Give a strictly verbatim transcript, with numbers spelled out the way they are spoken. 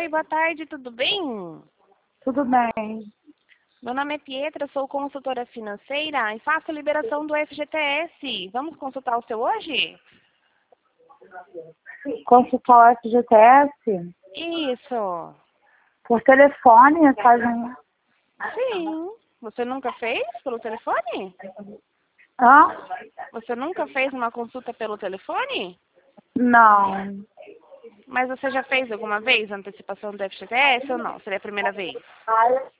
Oi, boa tarde, tudo bem? Tudo bem. Meu nome é Pietra, sou consultora financeira e faço liberação do F G T S. Vamos consultar o seu hoje? Consultar o F G T S? Isso. Por telefone, fazem... Sim. Você nunca fez pelo telefone? Hã? Você nunca fez uma consulta pelo telefone? Não. Mas você já fez alguma vez a antecipação do F G T S ou não? Seria a primeira vez?